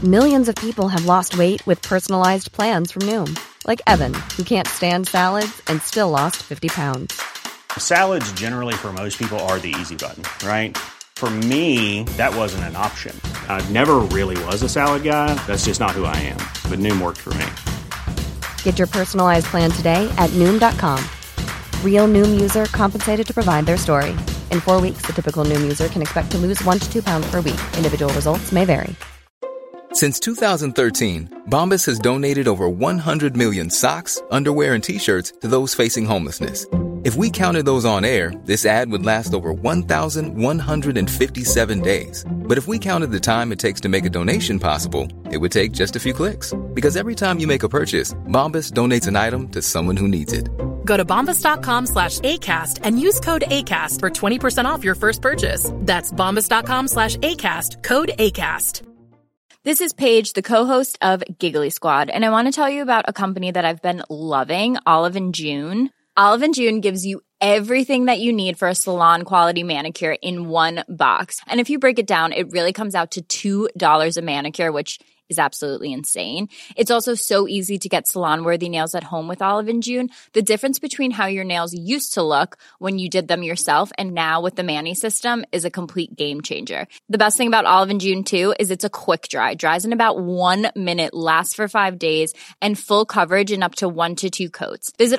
Millions of people have lost weight with personalized plans from Noom. Like Evan, who can't stand salads and still lost 50 pounds. Salads generally for most people are the easy button, right? For me, that wasn't an option. I never really was a salad guy. That's just not who I am. But Noom worked for me. Get your personalized plan today at Noom.com. Real Noom user compensated to provide their story. In 4 weeks, the typical Noom user can expect to lose 1 to 2 pounds per week. Individual results may vary. Since 2013, Bombas has donated over 100 million socks, underwear, and T-shirts to those facing homelessness. If we counted those on air, this ad would last over 1,157 days. But if we counted the time it takes to make a donation possible, it would take just a few clicks. Because every time you make a purchase, Bombas donates an item to someone who needs it. Go to bombas.com/ACAST and use code ACAST for 20% off your first purchase. That's bombas.com/ACAST, code ACAST. This is Paige, the co-host of Giggly Squad, and I want to tell you about a company that I've been loving, Olive & June. Olive & June gives you everything that you need for a salon-quality manicure in one box. And if you break it down, it really comes out to $2 a manicure, which is absolutely insane. It's also so easy to get salon-worthy nails at home with Olive & June. The difference between how your nails used to look when you did them yourself and now with the Mani system is a complete game changer. The best thing about Olive & June, too, is it's a quick dry. Dries in about 1 minute, lasts for 5 days, and full coverage in up to 1 to 2 coats. Visit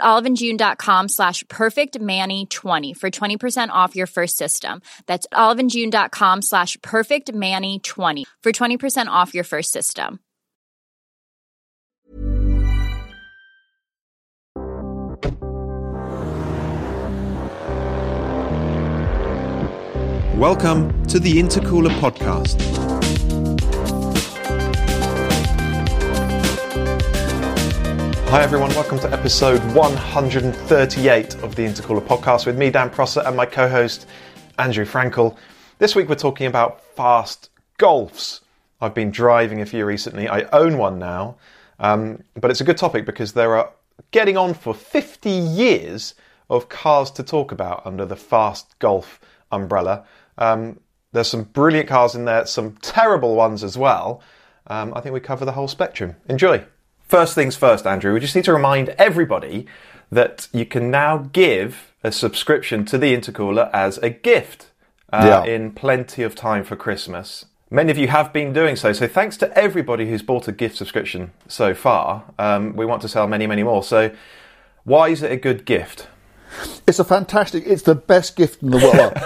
oliveandjune.com/perfectmani20 for 20% off your first system. That's oliveandjune.com/perfectmani20 for 20% off your first system. Welcome to the Intercooler Podcast. Hi everyone, welcome to episode 138 of the Intercooler Podcast with me, Dan Prosser, and my co-host, Andrew Frankel. This week we're talking about fast Golfs. I've been driving a few recently. I own one now, but it's a good topic because there are getting on for 50 years of cars to talk about under the fast Golf umbrella. There's some brilliant cars in there, some terrible ones as well. I think we cover the whole spectrum. Enjoy. First things first, Andrew, we just need to remind everybody that you can now give a subscription to the Intercooler as a gift in plenty of time for Christmas. Many of you have been doing so thanks to everybody who's bought a gift subscription so far. We want to sell many, many more. So why is it a good gift? It's the best gift in the world.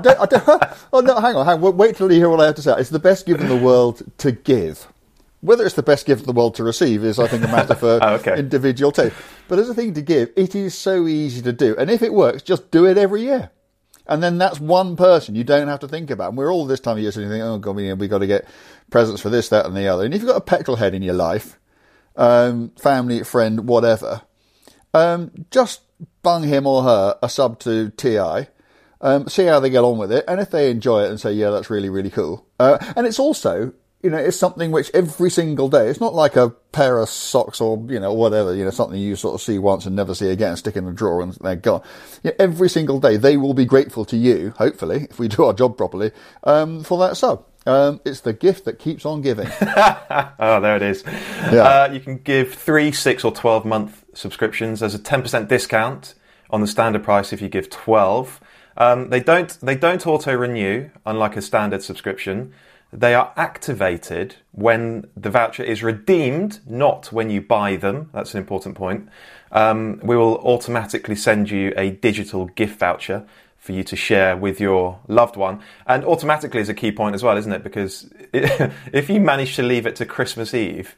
Hang on, wait till you hear what I have to say. It's the best gift in the world to give. Whether it's the best gift in the world to receive is, I think, a matter for individual taste. But as a thing to give, it is so easy to do. And if it works, just do it every year. And then that's one person you don't have to think about. And we're all this time of year sitting thinking, oh, God, we've got to get presents for this, that, and the other. And if you've got a petrol head in your life, family, friend, whatever, just bung him or her a sub to TI, see how they get on with it. And if they enjoy it and say, yeah, that's really, really cool. And it's also, it's something which every single day, it's not like a pair of socks or, whatever, something you sort of see once and never see again, stick in a drawer and they're gone. Every single day, they will be grateful to you, hopefully, if we do our job properly, for that sub. It's the gift that keeps on giving. Oh, there it is. Yeah. You can give 3, 6 or 12-month subscriptions. There's a 10% discount on the standard price if you give 12. They don't auto-renew, unlike a standard subscription. They are activated when the voucher is redeemed, not when you buy them. That's an important point. We will automatically send you a digital gift voucher for you to share with your loved one. And automatically is a key point as well, isn't it? Because if you manage to leave it to Christmas Eve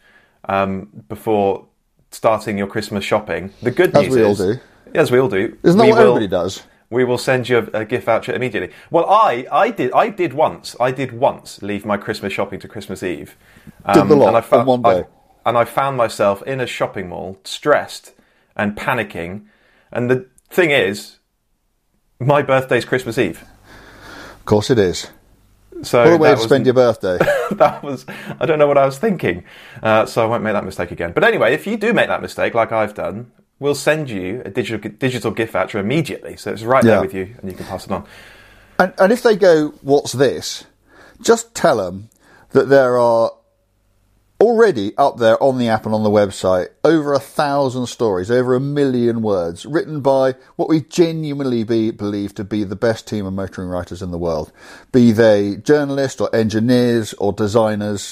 before starting your Christmas shopping, the good news is... As we all do. Isn't that what everybody does? We will send you a gift voucher immediately. Well, I did once leave my Christmas shopping to Christmas Eve. Did the lot in one day. And I found myself in a shopping mall, stressed and panicking. And the thing is, my birthday's Christmas Eve. Of course it is. So what a way to spend your birthday. I don't know what I was thinking. So I won't make that mistake again. But anyway, if you do make that mistake, like I've done, we'll send you a digital gift voucher immediately. So it's right there with you and you can pass it on. And if they go, what's this? Just tell them that there are already up there on the app and on the website, over 1,000 stories, over 1 million words, written by what we genuinely believe to be the best team of motoring writers in the world. Be they journalists or engineers or designers.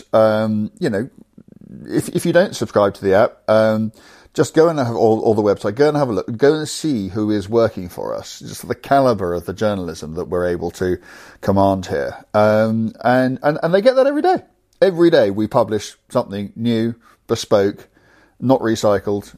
If you don't subscribe to the app, just go and have or the website, go and have a look, go and see who is working for us, just the caliber of the journalism that we're able to command here. And they get that every day. Every day we publish something new, bespoke, not recycled,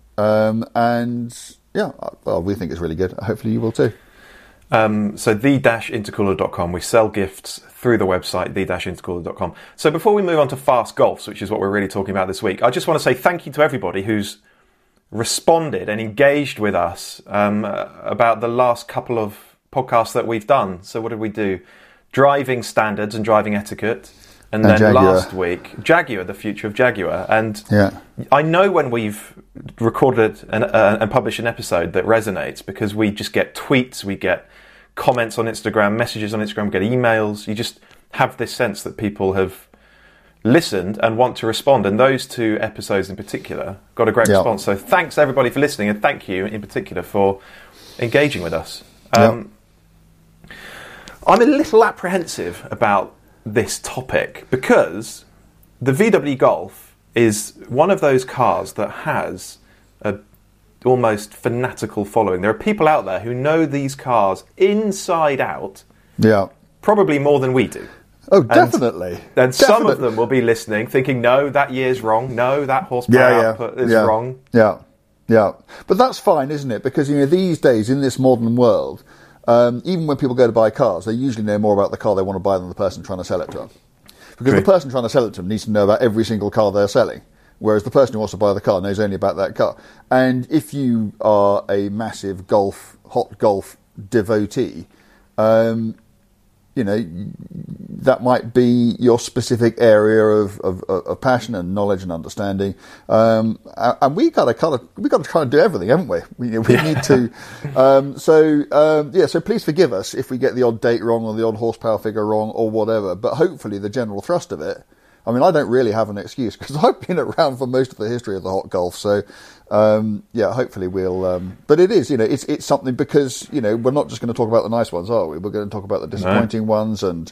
we think it's really good. Hopefully you will too. So the-intercooler.com, we sell gifts through the website, the-intercooler.com. So before we move on to Fast Golfs, which is what we're really talking about this week, I just want to say thank you to everybody who's responded and engaged with us about the last couple of podcasts that we've done. So what did we do? Driving standards and driving etiquette. And then Jaguar. Last week, Jaguar, the future of Jaguar. And I know when we've recorded and published an episode that resonates, because we just get tweets, we get comments on Instagram, messages on Instagram, we get emails. You just have this sense that people have listened and want to respond. And those two episodes in particular got a great response. So thanks everybody for listening, and thank you in particular for engaging with us. I'm a little apprehensive about this topic because the VW Golf is one of those cars that has a almost fanatical following. There are people out there who know these cars inside out, probably more than we do. Oh, definitely. And some of them will be listening, thinking, "No, that year's wrong. No, that horsepower output is wrong." Yeah. But that's fine, isn't it? Because these days in this modern world, even when people go to buy cars, they usually know more about the car they want to buy than the person trying to sell it to them. Because the person trying to sell it to them needs to know about every single car they're selling, whereas the person who wants to buy the car knows only about that car. And if you are a massive hot golf devotee, that might be your specific area of passion and knowledge and understanding. And we got to try and do everything, haven't we? We need to. So please forgive us if we get the odd date wrong or the odd horsepower figure wrong or whatever. But hopefully the general thrust of it. I mean, I don't really have an excuse because I've been around for most of the history of the hot golf. So, hopefully we'll... but it is, it's something because, we're not just going to talk about the nice ones, are we? We're going to talk about the disappointing ones and,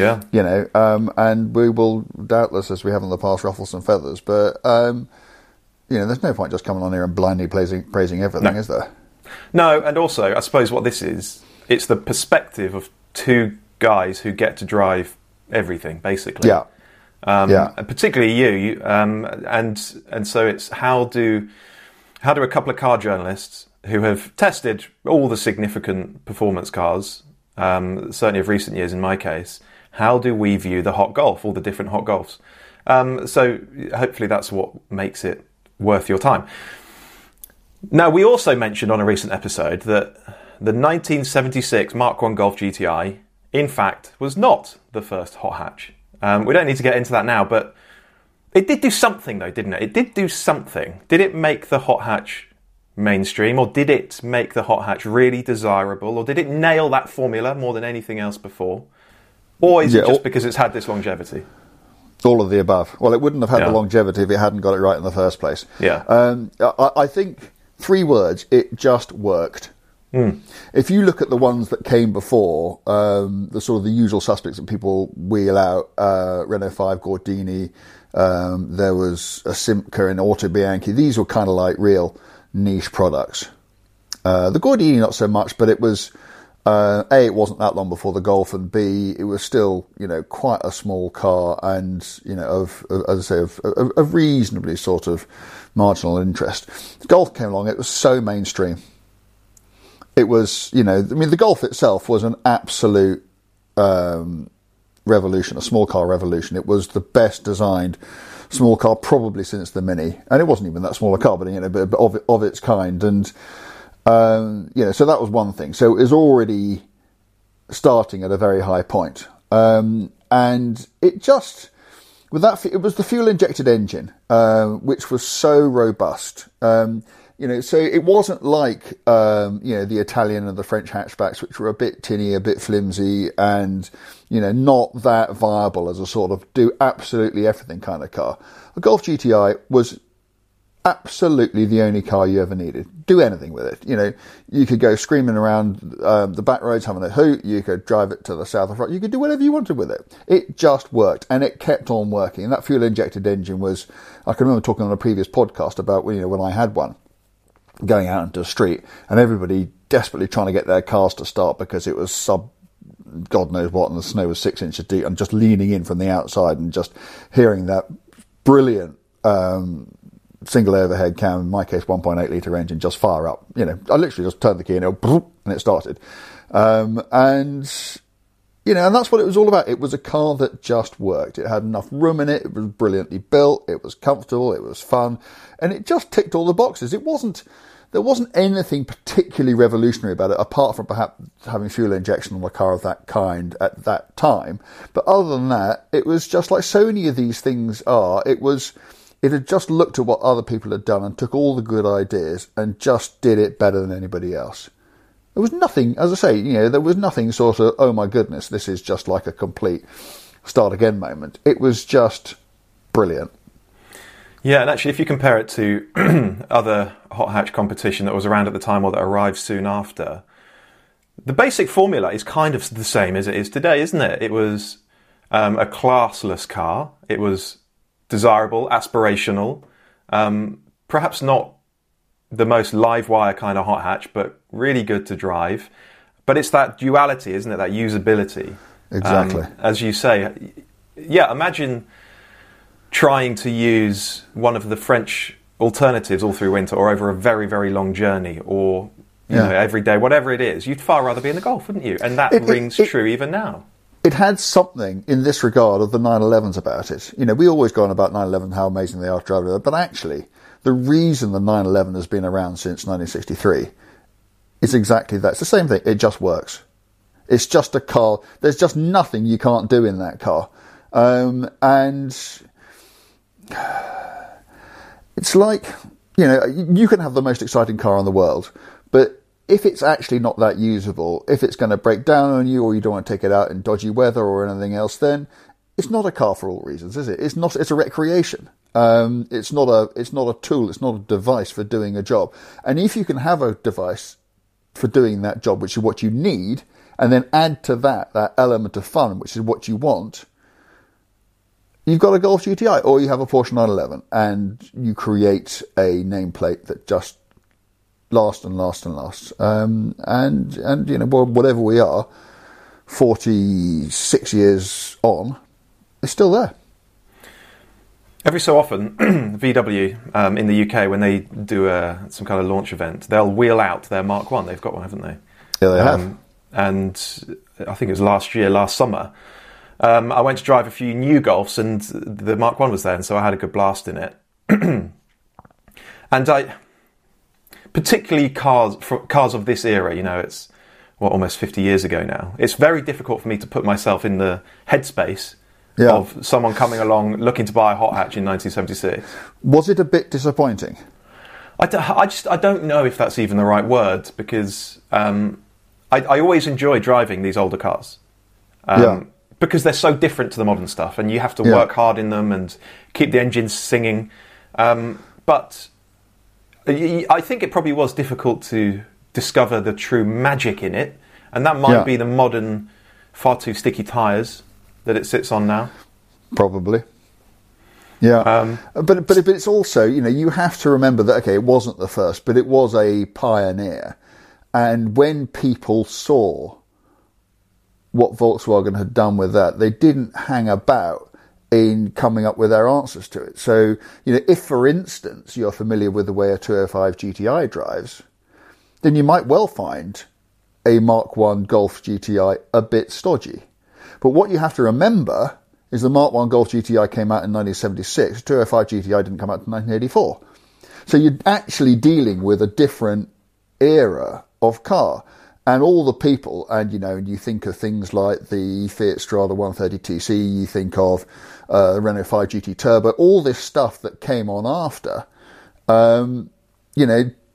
and we will doubtless, as we have in the past, ruffle some feathers. But, there's no point just coming on here and blindly praising everything, is there? No, and also, I suppose what this is, it's the perspective of two guys who get to drive everything, basically. Yeah. Particularly you, and so it's how do a couple of car journalists who have tested all the significant performance cars, certainly of recent years in my case, how do we view the hot golf, all the different hot golfs? So hopefully that's what makes it worth your time. Now, we also mentioned on a recent episode that the 1976 Mark I Golf GTI, in fact, was not the first hot hatch. We don't need to get into that now, but it did do something, though, didn't it? It did do something. Did it make the hot hatch mainstream, or did it make the hot hatch really desirable, or did it nail that formula more than anything else before? Or is it just because it's had this longevity? All of the above. Well, it wouldn't have had the longevity if it hadn't got it right in the first place. Yeah. I think 3 words, it just worked. If you look at the ones that came before, the sort of the usual suspects that people wheel out, Renault 5 Gordini, there was a Simca and Auto Bianchi. These were kind of like real niche products. The Gordini not so much, but it was A, it wasn't that long before the Golf, and B, it was still quite a small car, and of reasonably sort of marginal interest. The Golf came along; it was so mainstream. It was, the Golf itself was an absolute revolution, a small car revolution. It was the best designed small car probably since the Mini, and it wasn't even that small a car, but of its kind. And so that was one thing. So it was already starting at a very high point, and it just it was the fuel injected engine, which was so robust. So it wasn't like, the Italian and the French hatchbacks, which were a bit tinny, a bit flimsy, and, not that viable as a sort of do absolutely everything kind of car. A Golf GTI was absolutely the only car you ever needed. Do anything with it. You could go screaming around the back roads having a hoot. You could drive it to the south of France. You could do whatever you wanted with it. It just worked, and it kept on working. And that fuel-injected engine was, I can remember talking on a previous podcast about, when I had one, going out into the street, and everybody desperately trying to get their cars to start because it was God knows what, and the snow was 6 inches deep, and just leaning in from the outside and just hearing that brilliant single overhead cam, in my case 1.8 litre engine, just fire up. I literally just turned the key and it started. And that's what it was all about. It was a car that just worked. It had enough room in it. It was brilliantly built. It was comfortable. It was fun. And it just ticked all the boxes. There wasn't anything particularly revolutionary about it, apart from perhaps having fuel injection on a car of that kind at that time. But other than that, it was just like so many of these things are. It had just looked at what other people had done and took all the good ideas and just did it better than anybody else. There was nothing, as I say, there was nothing sort of, oh my goodness, this is just like a complete start again moment. It was just brilliant. Yeah, and actually, if you compare it to other hot hatch competition that was around at the time or that arrived soon after, the basic formula is kind of the same as it is today, isn't it? It was a classless car. It was desirable, aspirational, perhaps not the most live wire kind of hot hatch, but really good to drive. But it's that duality, isn't it? That usability. Exactly. As you say, imagine trying to use one of the French alternatives all through winter or over a very, very long journey or every day, whatever it is. You'd far rather be in the Golf, wouldn't you? And that rings true even now. It had something in this regard of the 911s about it. We always go on about 911, how amazing they are to drive with, but actually, the reason the 911 has been around since 1963 is exactly that. It's the same thing. It just works. It's just a car. There's just nothing you can't do in that car. And it's like, you can have the most exciting car in the world, but if it's actually not that usable, if it's going to break down on you or you don't want to take it out in dodgy weather or anything else, then it's not a car for all reasons, is it? It's a recreation. It's not a tool. It's not a device for doing a job. And if you can have a device for doing that job, which is what you need, and then add to that element of fun, which is what you want, you've got a Golf GTI or you have a Porsche 911 and you create a nameplate that just lasts and lasts and lasts. And whatever we are, 46 years on, it's still there. Every so often, VW in the UK, when they do some kind of launch event, they'll wheel out their Mark 1. They've got one, haven't they? Yeah, they have. And I think it was last summer, I went to drive a few new Golfs and the Mark 1 was there, and so I had a good blast in it. And particularly cars of this era, it's almost 50 years ago now. It's very difficult for me to put myself in the headspace of someone coming along looking to buy a hot hatch in 1976. Was it a bit disappointing? I don't know if that's even the right word, because I always enjoy driving these older cars. Because they're so different to the modern stuff, and you have to work hard in them and keep the engines singing. But I think it probably was difficult to discover the true magic in it, and that might be the modern, far too sticky tyres that it sits on now. Probably. Yeah. But it's also, you have to remember that, okay, it wasn't the first, but it was a pioneer. And when people saw what Volkswagen had done with that, they didn't hang about in coming up with their answers to it. So, if, for instance, you're familiar with the way a 205 GTI drives, then you might well find a Mark 1 Golf GTI a bit stodgy. But what you have to remember is the Mark 1 Golf GTI came out in 1976, 205 GTI didn't come out until 1984. So you're actually dealing with a different era of car. And all the people, and you think of things like the Fiat Strada 130TC, you think of Renault 5 GT Turbo, all this stuff that came on after,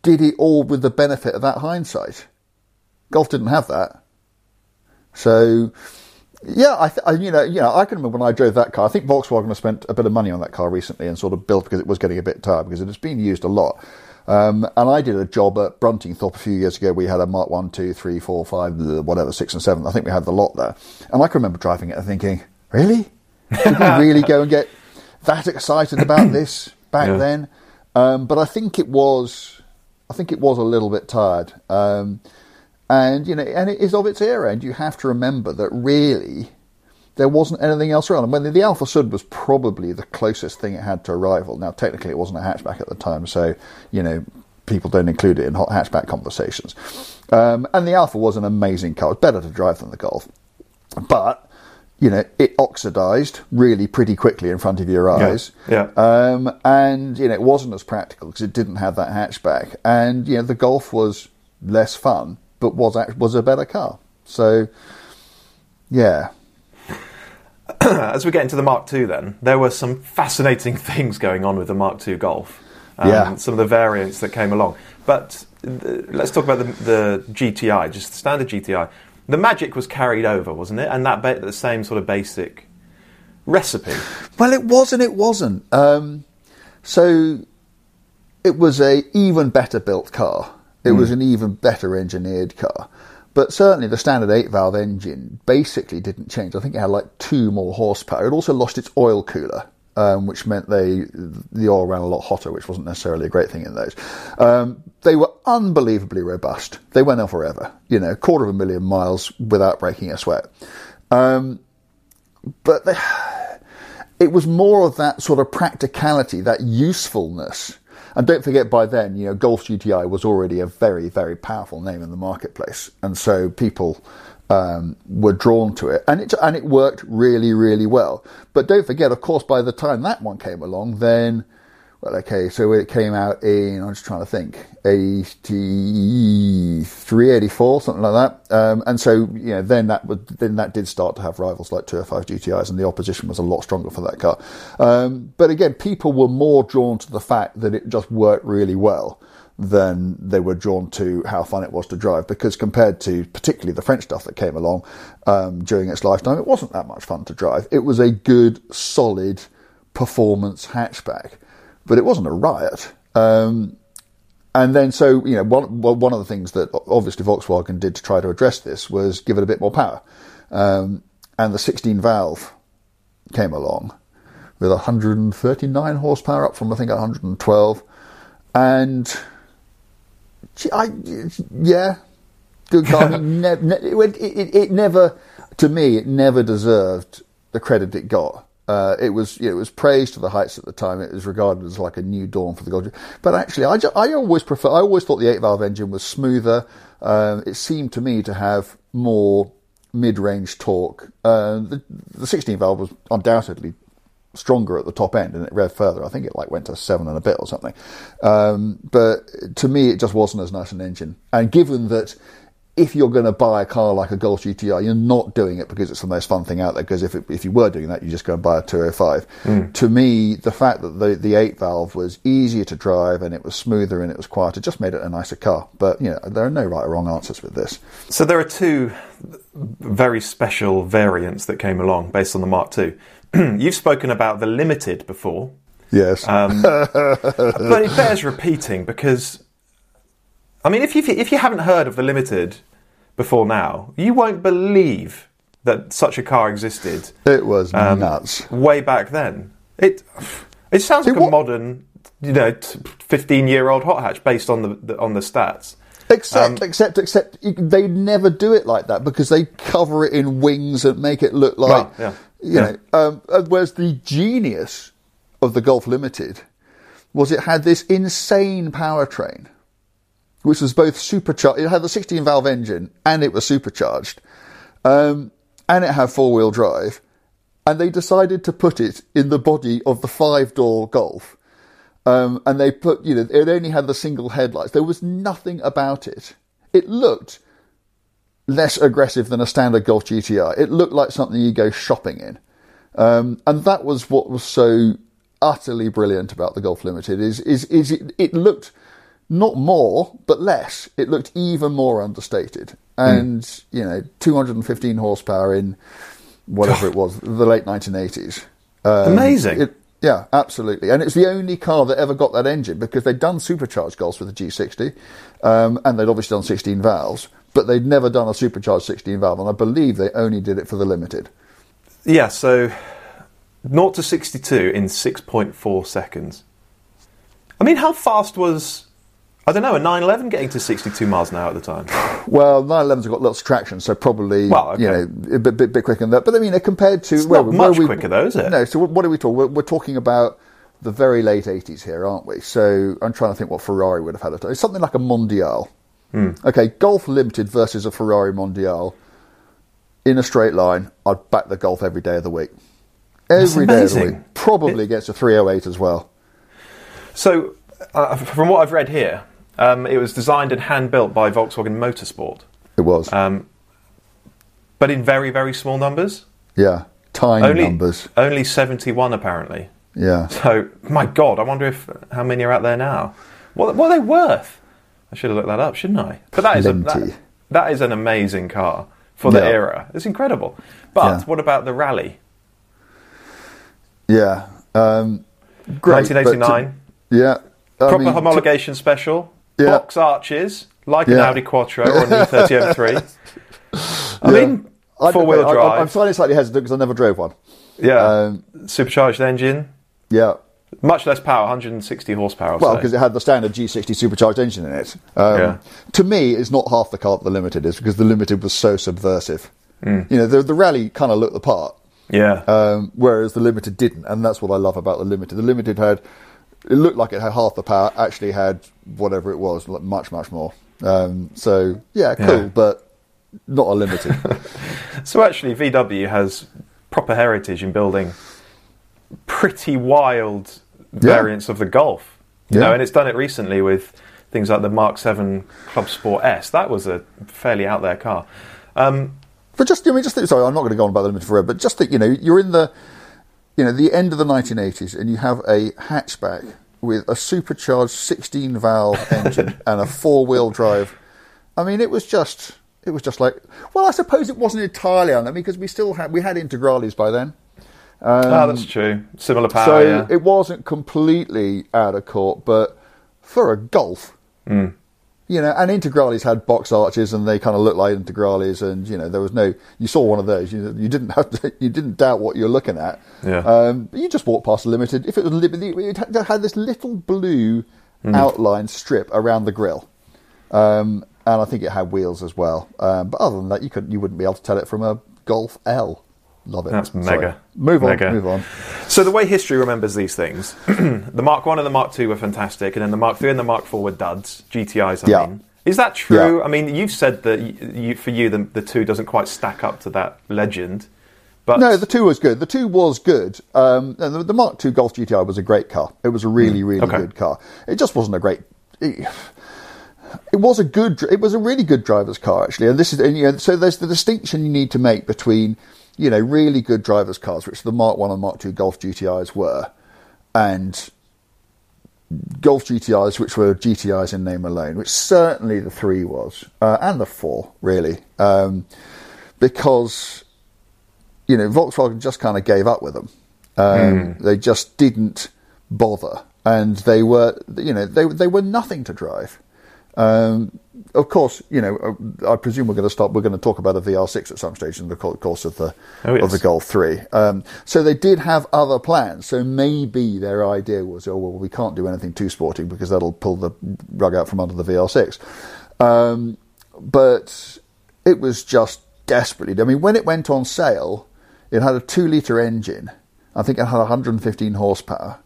did it all with the benefit of that hindsight. Golf didn't have that. So, yeah, I can remember when I drove that car. I think Volkswagen has spent a bit of money on that car recently and sort of built because it was getting a bit tired because it has been used a lot. And I did a job at Bruntingthorpe a few years ago. We had a Mark 1, 2, 3, 4, 5, whatever, 6 and 7. I think we had the lot there. And I can remember driving it and thinking, really? Did we really go and get that excited about this back then? But I think it was a little bit tired. And it is of its era, and you have to remember that really there wasn't anything else around. And when the Alfa Sud was probably the closest thing it had to a rival. Now, technically, it wasn't a hatchback at the time, so people don't include it in hot hatchback conversations. And the Alfa was an amazing car. It was better to drive than the Golf, but it oxidised really pretty quickly in front of your eyes. And it wasn't as practical because it didn't have that hatchback. And the Golf was less fun, but was a better car. So, yeah. As we get into the Mark II then, there were some fascinating things going on with the Mark II Golf. Some of the variants that came along. But let's talk about the GTI, just the standard GTI. The magic was carried over, wasn't it? And the same sort of basic recipe. Well, it was and it wasn't. So it was a even better built car. It was an even better engineered car. But certainly the standard 8-valve engine basically didn't change. I think it had like 2 more horsepower. It also lost its oil cooler, which meant the oil ran a lot hotter, which wasn't necessarily a great thing in those. They were unbelievably robust. They went on forever, 250,000 miles without breaking a sweat. But it was more of that sort of practicality, that usefulness. And don't forget, by then, Golf GTI was already a very, very powerful name in the marketplace, and so people were drawn to it, and it worked really, really well. But don't forget, of course, by the time that one came along, then, so it came out in, I'm just trying to think, 83, 84, something like that. And so, then that did start to have rivals like 205 GTIs, and the opposition was a lot stronger for that car. But again, people were more drawn to the fact that it just worked really well than they were drawn to how fun it was to drive, because compared to particularly the French stuff that came along during its lifetime, it wasn't that much fun to drive. It was a good, solid performance hatchback, but it wasn't a riot. And then, so, one of the things that obviously Volkswagen did to try to address this was give it a bit more power. And the 16-valve came along with 139 horsepower up from, I think, 112. And, good car. It never, to me, it never deserved the credit it got. It was praised to the heights at the time. It was regarded as like a new dawn for the Golf. But actually, I always thought the 8-valve engine was smoother. It seemed to me to have more mid-range torque. The 16-valve was undoubtedly stronger at the top end, and it revved further. I think it went to 7 and a bit or something. But to me, it just wasn't as nice an engine. And given that, if you're going to buy a car like a Golf GTI, you're not doing it because it's the most fun thing out there, because if you were doing that, you just go and buy a 205. To me, the fact that the 8-valve was easier to drive and it was smoother and it was quieter just made it a nicer car. But, there are no right or wrong answers with this. So there are 2 very special variants that came along based on the Mark II. You've spoken about the Limited before. Yes. But it bears repeating because, I mean, if you haven't heard of the Limited before now, you won't believe that such a car existed. It was nuts. Way back then. It sounds like a modern, 15-year-old hot hatch based on the stats. Except they never do it like that, because they cover it in wings and make it look like, whereas the genius of the Golf Limited was it had this insane powertrain, which was both supercharged. It had the 16-valve engine, and it was supercharged, and it had 4-wheel drive, and they decided to put it in the body of the 5-door Golf. And they put, it only had the single headlights. There was nothing about it. It looked less aggressive than a standard Golf GTI. It looked like something you go shopping in. And that was what was so utterly brilliant about the Golf Limited, is it looked not more, but less. It looked even more understated. And, 215 horsepower in whatever it was, the late 1980s. Amazing. Yeah, absolutely. And it's the only car that ever got that engine, because they'd done supercharged Golfs with the G60, and they'd obviously done 16 valves, but they'd never done a supercharged 16 valve, and I believe they only did it for the Limited. Yeah, so 0 to 62 in 6.4 seconds. I mean, how fast was, I don't know, a 911 getting to 62 miles an hour at the time? Well, 911s have got lots of traction, so probably a bit quicker than that. But I mean, compared to... It's not much quicker though, is it? No, so what are we talking? We're talking about the very late 80s here, aren't we? So I'm trying to think what Ferrari would have had. It's something like a Mondial. Okay, Golf Limited versus a Ferrari Mondial in a straight line. I'd back the Golf every day of the week. Every day of the week. Probably gets a 308 as well. So, from what I've read here, it was designed and hand-built by Volkswagen Motorsport. It was. But in very, very small numbers. Yeah, tiny numbers. Only 71, apparently. Yeah. So, my God, I wonder how many are out there now. What are they worth? I should have looked that up, shouldn't I? But that is an amazing car for the era. It's incredible. But what about the rally? Yeah. Great. 1989. Proper homologation special. Yeah. Box arches, like an Audi Quattro or an E30 M3. I mean, four-wheel drive. I'm slightly hesitant because I never drove one. Yeah. Supercharged engine. Yeah. Much less power, 160 horsepower. Well, because it had the standard G60 supercharged engine in it. To me, it's not half the car that the Limited is, because the Limited was so subversive. The Rally kind of looked the part. Yeah. Whereas the Limited didn't, and that's what I love about the Limited. The Limited it looked like it had half the power, actually had whatever it was, like much, much more. Cool, but not a Limited. So actually, VW has proper heritage in building pretty wild variants of the Golf. You know, and it's done it recently with things like the Mark 7 Club Sport S. That was a fairly out there car. But sorry, I'm not going to go on about the Limited forever, but just that, you're in the end of the 1980s and you have a hatchback with a supercharged 16-valve engine and a four-wheel drive. I mean, it was just like, well, I suppose it wasn't entirely on them, because we had Integrales by then. That's true. Similar power, so it wasn't completely out of court, but for a Golf, and Integrales had box arches, and they kind of looked like Integrales, and there was you saw one of those, you didn't doubt what you're looking at. Yeah. You just walked past the Limited. If it was Limited, it had this little blue outline strip around the grille, and I think it had wheels as well. But other than that, you wouldn't be able to tell it from a Golf L. Love it. That's mega. Move on. So the way history remembers these things, the Mark 1 and the Mark 2 were fantastic, and then the Mark 3 and the Mark 4 were duds, GTIs, I mean. Is that true? Yeah. I mean, you've said that for you the 2 doesn't quite stack up to that legend. But no, the 2 was good. The 2 was good. The Mark 2 Golf GTI was a great car. It was a really, really good car. It just wasn't a great... It was a really good driver's car, actually. And this is, so there's the distinction you need to make between, really good driver's cars, which the Mark 1 and Mark 2 Golf GTIs were, and Golf GTIs, which were GTIs in name alone, which certainly the 3 was, and the 4, really, because, Volkswagen just kind of gave up with them. They just didn't bother, and they were, they were nothing to drive. Of course, I presume we're going to talk about a VR6 at some stage in the course of the Golf 3. So they did have other plans. So maybe their idea was, we can't do anything too sporting because that'll pull the rug out from under the VR6. But it was just desperately... I mean, when it went on sale, it had a 2-litre engine. I think it had 115 horsepower.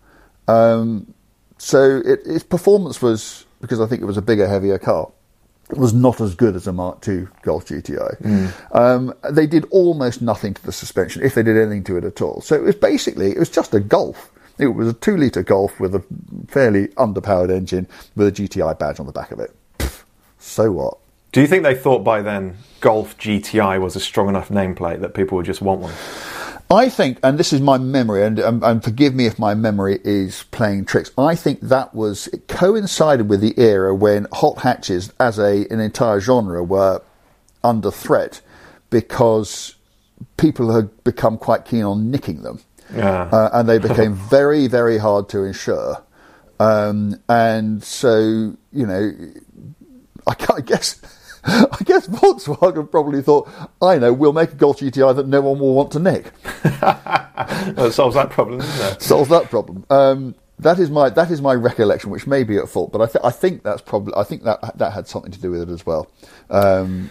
So its performance was... because I think it was a bigger, heavier car, it was not as good as a Mark II Golf GTI. They did almost nothing to the suspension, if they did anything to it at all. So it was just a Golf. It was a 2-litre Golf with a fairly underpowered engine with a GTI badge on the back of it. So what? Do you think they thought by then Golf GTI was a strong enough nameplate that people would just want one? I think, and this is my memory, and forgive me if my memory is playing tricks, I think it coincided with the era when hot hatches as an entire genre were under threat because people had become quite keen on nicking them. And they became very, very hard to insure. And so, I guess Volkswagen probably thought, I know, we'll make a Golf GTI that no one will want to nick. Well, it solves that problem, doesn't it? Solves that problem. That is my recollection, which may be at fault, but I think that had something to do with it as well. And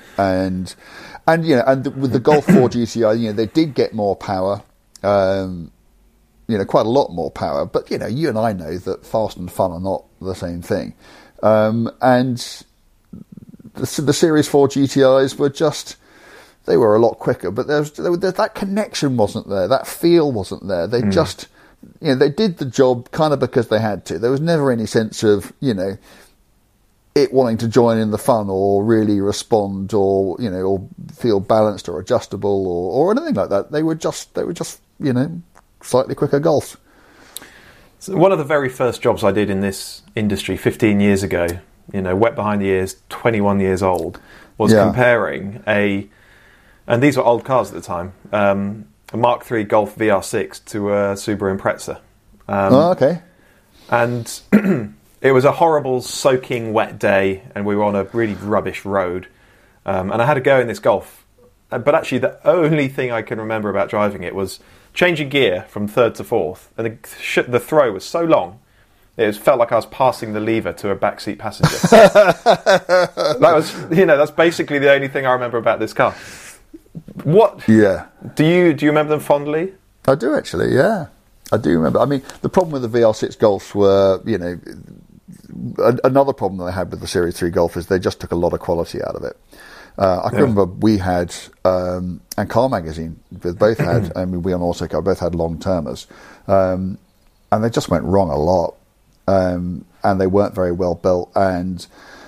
with the Golf 4 GTI, they did get more power. Quite a lot more power. But you and I know that fast and fun are not the same thing. And the Series 4 GTIs they were a lot quicker, but that connection wasn't there, that feel wasn't there. They just, they did the job kind of because they had to. There was never any sense of, it wanting to join in the fun or really respond or feel balanced or adjustable or anything like that. They were just slightly quicker Golfs. So one of the very first jobs I did in this industry 15 years ago, wet behind the ears, 21 years old, was comparing and these were old cars at the time, a Mark III Golf VR6 to a Subaru Impreza. Okay. And it was a horrible, soaking, wet day, and we were on a really rubbish road. And I had to go in this Golf. But actually, the only thing I can remember about driving it was changing gear from third to fourth. And the throw was so long, it felt like I was passing the lever to a backseat passenger. That was, that's basically the only thing I remember about this car. What? Yeah. Do you remember them fondly? I do actually. Yeah, I do remember. I mean, the problem with the VR6 Golfs were, another problem that I had with the Series 3 Golf is they just took a lot of quality out of it. I can remember we had, and Car Magazine, both had, we on Autocar both had long termers, and they just went wrong a lot, and they weren't very well built, and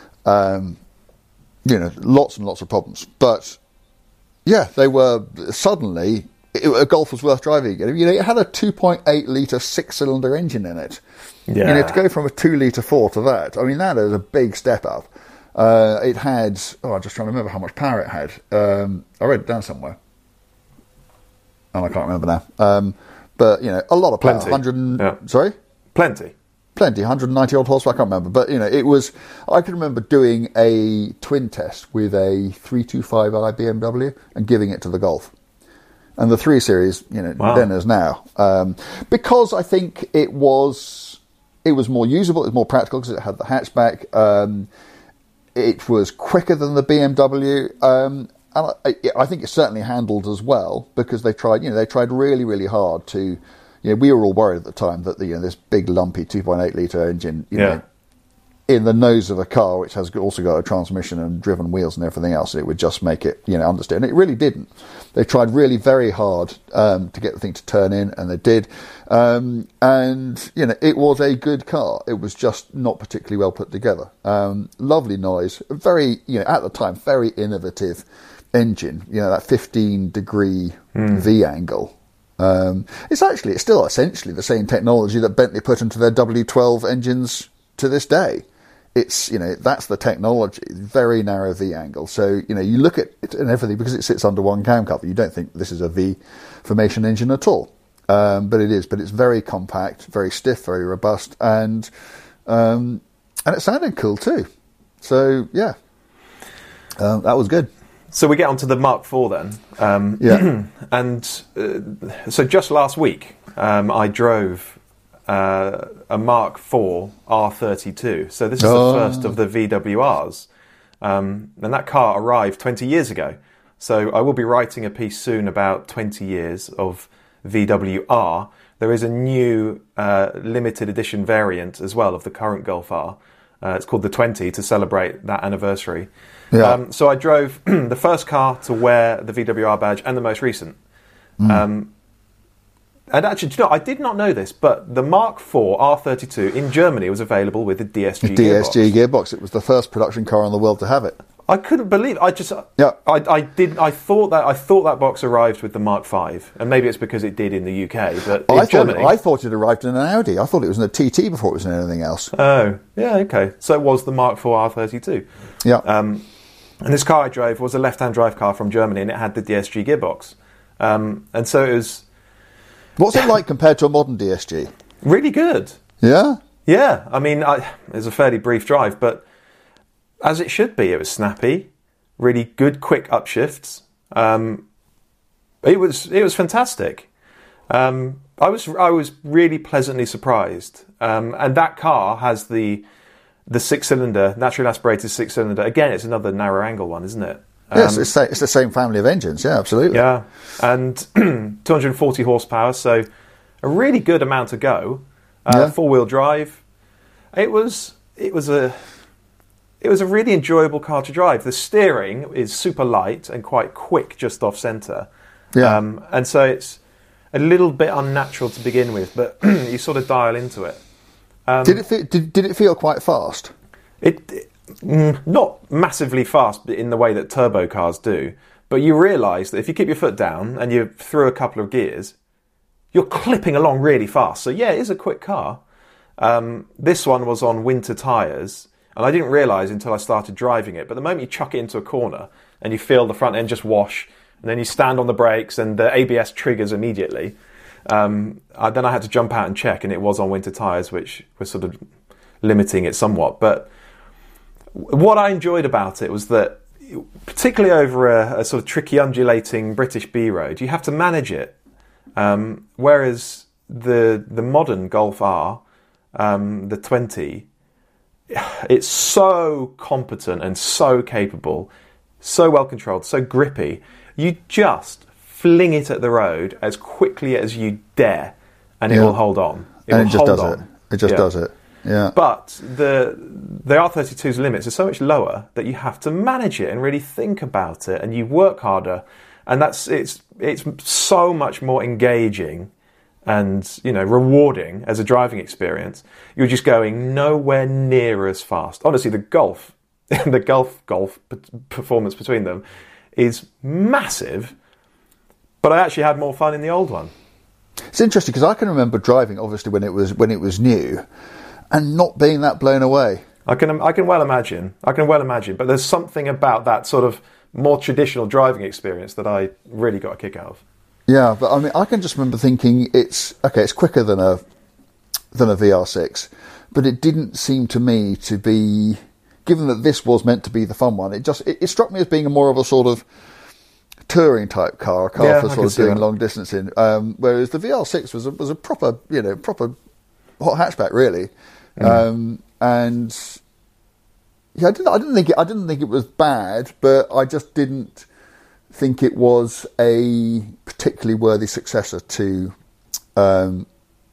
lots and lots of problems. But yeah, they were suddenly a Golf was worth driving again. It had a 2.8 litre 6-cylinder engine in it. Yeah. To go from a 2 litre 4 to that, I mean, that is a big step up. It had, I'm just trying to remember how much power it had. I read it down somewhere, and I can't remember now. But a lot of power. Plenty. Sorry, plenty. 190 odd horsepower. I can't remember, but it was. I can remember doing a twin test with a 325i BMW and giving it to the Golf, and the 3 Series. Wow. Then as now, because I think it was more usable, it was more practical because it had the hatchback. It was quicker than the BMW, and I think it certainly handled as well because they tried really, really hard to. We were all worried at the time that this big lumpy 2.8 litre engine, in the nose of a car which has also got a transmission and driven wheels and everything else, it would just make it understeer. And it really didn't. They tried really very hard to get the thing to turn in, and they did. And it was a good car. It was just not particularly well put together. Lovely noise, very at the time very innovative engine. That 15-degree V angle. It's still essentially the same technology that Bentley put into their W12 engines to this day. It's, that's the technology, very narrow V angle. So, you look at it and everything, because it sits under one cam cover, you don't think this is a V formation engine at all. But it is. But it's very compact, very stiff, very robust, and it sounded cool too. So, yeah, that was good. So we get on to the Mark IV then. Yeah. And so just last week, I drove a Mark IV R32. So this is the first of the VWRs. And that car arrived 20 years ago. So I will be writing a piece soon about 20 years of VWR. There is a new limited edition variant as well of the current Golf R. It's called the 20 to celebrate that anniversary. Yeah. So I drove the first car to wear the VWR badge and the most recent. And actually, do you know, I did not know this, but the Mark IV R32 in Germany was available with a DSG gearbox. It was the first production car in the world to have it. I couldn't believe it. I thought that box arrived with the Mark V, and maybe it's because it did in the UK, but in Germany, I thought it arrived in an Audi. I thought it was in a TT before it was in anything else. Oh, yeah, okay. So it was the Mark IV R32. Yeah. And this car I drove was a left-hand drive car from Germany, and it had the DSG gearbox. And so it was... What's it like compared to a modern DSG? Really good. Yeah? Yeah. I mean, it was a fairly brief drive, but as it should be, it was snappy, really good, quick upshifts. It was fantastic. I was really pleasantly surprised. And that car has the 6-cylinder, naturally aspirated 6-cylinder. Again, it's another narrow angle one, isn't it? Yes, it's the same family of engines. Yeah, absolutely. Yeah, and 240 horsepower, so a really good amount to go. 4-wheel drive. It was a really enjoyable car to drive. The steering is super light and quite quick, just off centre. Yeah, and so it's a little bit unnatural to begin with, but you sort of dial into it. Did it feel quite fast? Not massively fast in the way that turbo cars do, but you realise that if you keep your foot down and you through a couple of gears, you're clipping along really fast. So yeah, it is a quick car. This one was on winter tyres, and I didn't realise until I started driving it, but the moment you chuck it into a corner and you feel the front end just wash, and then you stand on the brakes and the ABS triggers immediately, then I had to jump out and check, and it was on winter tyres, which was sort of limiting it somewhat. But what I enjoyed about it was that, particularly over a sort of tricky, undulating British B road, you have to manage it. Whereas the modern Golf R, the 20, it's so competent and so capable, so well controlled, so grippy. You just fling it at the road as quickly as you dare, and it will hold on. It just does it. Yeah. But the R32's limits are so much lower that you have to manage it and really think about it, and you work harder, and it's so much more engaging and, you know, rewarding as a driving experience. You're just going nowhere near as fast. Honestly, the Golf performance between them is massive, but I actually had more fun in the old one. It's interesting because I can remember driving, obviously, when it was new, and not being that blown away. I can well imagine. But there's something about that sort of more traditional driving experience that I really got a kick out of. Yeah, but I mean, I can just remember thinking it's quicker than a VR6, but it didn't seem to me to be, given that this was meant to be the fun one. It struck me as being more of a sort of touring type car, for sort of doing long distance in. Whereas the VR6 was a proper hot hatchback, really. And yeah, I didn't think it was bad, but I just didn't think it was a particularly worthy successor to the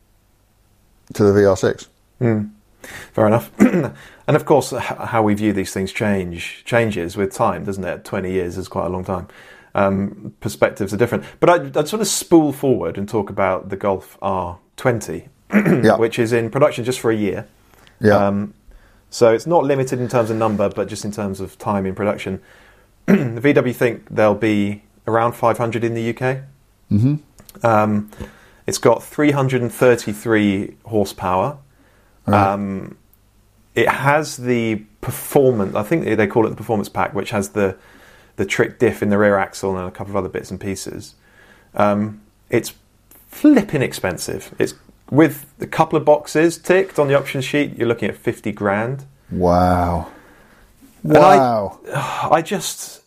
VR6. Fair enough. And of course, how we view these things changes with time, doesn't it? 20 years is quite a long time. Perspectives are different. But I'd sort of spool forward and talk about the Golf R20, which is in production just for a year. Yeah. So it's not limited in terms of number, but just in terms of time in production. The VW think there'll be around 500 in the UK. Mm-hmm. It's got 333 horsepower. Right. It has the performance, I think they call it the performance pack, which has the trick diff in the rear axle and a couple of other bits and pieces. It's flipping expensive. It's with a couple of boxes ticked on the option sheet, you're looking at 50 grand. Wow. I just,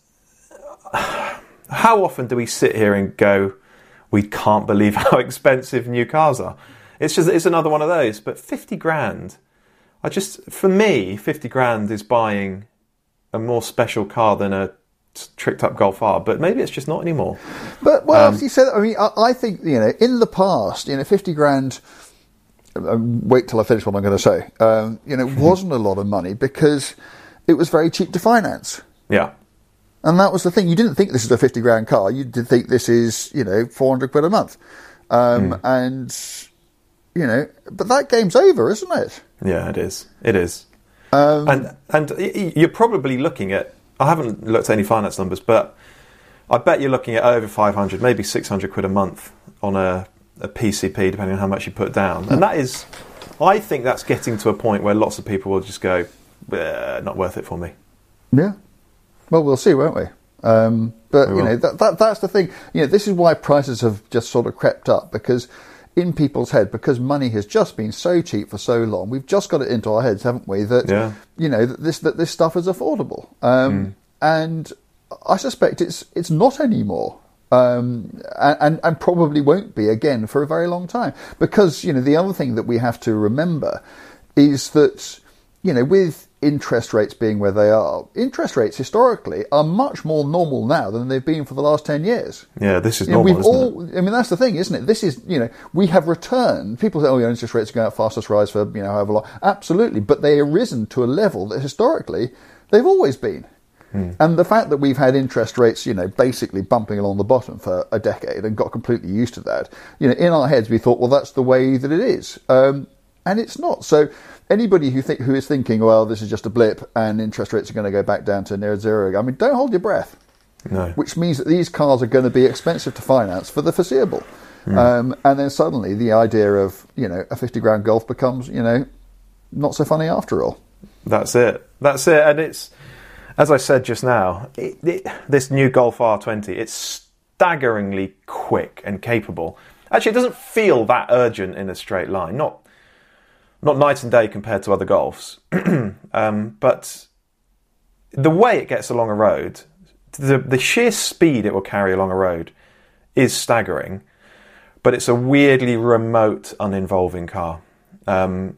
how often do we sit here and go, we can't believe how expensive new cars are? It's another one of those. But 50 grand, for me, 50 grand is buying a more special car than a tricked up Golf R, but maybe it's just not anymore. But you said, I mean, I think, in the past, 50 grand, wait till I finish what I'm going to say, wasn't a lot of money because it was very cheap to finance. Yeah. And that was the thing. You didn't think this is a 50 grand car. You did think this is, 400 quid a month. And, you know, but that game's over, isn't it? Yeah, it is. It is. And you're probably looking at, I haven't looked at any finance numbers, but I bet you're looking at over 500, maybe 600 quid a month on a PCP, depending on how much you put down. And that is, I think that's getting to a point where lots of people will just go, not worth it for me. Yeah. Well, we'll see, won't we? But, you know, that's the thing. You know, this is why prices have just sort of crept up, because in people's head, because money has just been so cheap for so long, we've just got it into our heads, haven't we, that, you know, that this stuff is affordable. And I suspect it's not anymore. And probably won't be again for a very long time. Because, you know, the other thing that we have to remember is that, you know, with interest rates being where they are, interest rates historically are much more normal now than they've been for the last 10 years. Yeah, this is normal, isn't it? I mean, that's the thing, isn't it? This is, you know, we have returned. People say, oh, yeah, interest rates are going up, fastest rise for, you know, however long. Absolutely. But they have risen to a level that historically they've always been. And the fact that we've had interest rates, you know, basically bumping along the bottom for a decade and got completely used to that, you know, in our heads we thought, well, that's the way that it is. And it's not. So anybody who is thinking, well, this is just a blip and interest rates are going to go back down to near zero, I mean, don't hold your breath. No. Which means that these cars are going to be expensive to finance for the foreseeable. And then suddenly the idea of, you know, a 50 grand Golf becomes, you know, not so funny after all. That's it. And it's, as I said just now, this new Golf R20, it's staggeringly quick and capable. Actually, it doesn't feel that urgent in a straight line. Not night and day compared to other Golfs. But the way it gets along a road, the sheer speed it will carry along a road is staggering. But it's a weirdly remote, uninvolving car. And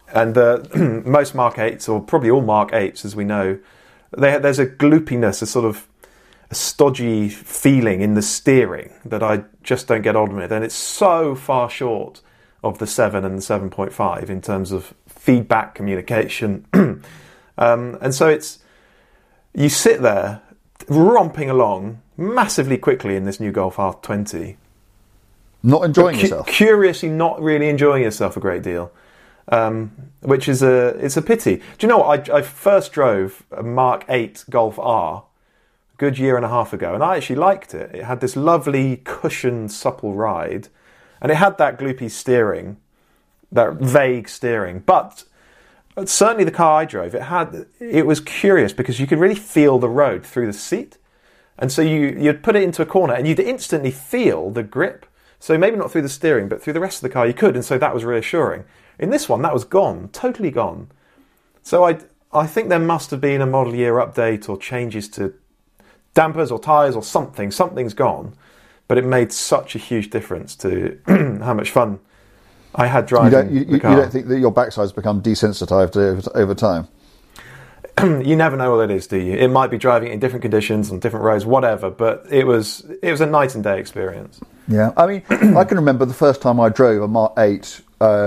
most Mark 8s, or probably all Mark 8s, as we know, there's a gloopiness, a sort of a stodgy feeling in the steering that I just don't get on with. And it's so far short of the 7 and the 7.5 in terms of feedback communication. And so you sit there romping along massively quickly in this new Golf R20. Not enjoying yourself. Curiously not really enjoying yourself a great deal. Which is it's a pity. Do you know what? I first drove a Mark 8 Golf R a good year and a half ago, and I actually liked it. It had this lovely, cushioned, supple ride, and it had that gloopy steering, that vague steering. But certainly the car I drove, it was curious because you could really feel the road through the seat, and so you'd put it into a corner and you'd instantly feel the grip. So maybe not through the steering, but through the rest of the car you could, and so that was reassuring. In this one, that was gone, totally gone. So I think there must have been a model year update or changes to dampers or tyres or something. Something's gone, but it made such a huge difference to how much fun I had driving the car. You don't think that your backside's become desensitized over time? You never know what it is, do you? It might be driving in different conditions on different roads, whatever. But it was a night and day experience. Yeah, I mean, I can remember the first time I drove a Mark 8.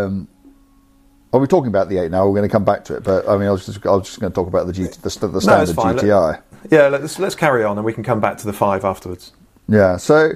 Are we talking about the 8 now? We're going to come back to it, but I mean, I was just going to talk about the standard GTI. Let's carry on, and we can come back to the 5 afterwards. Yeah, so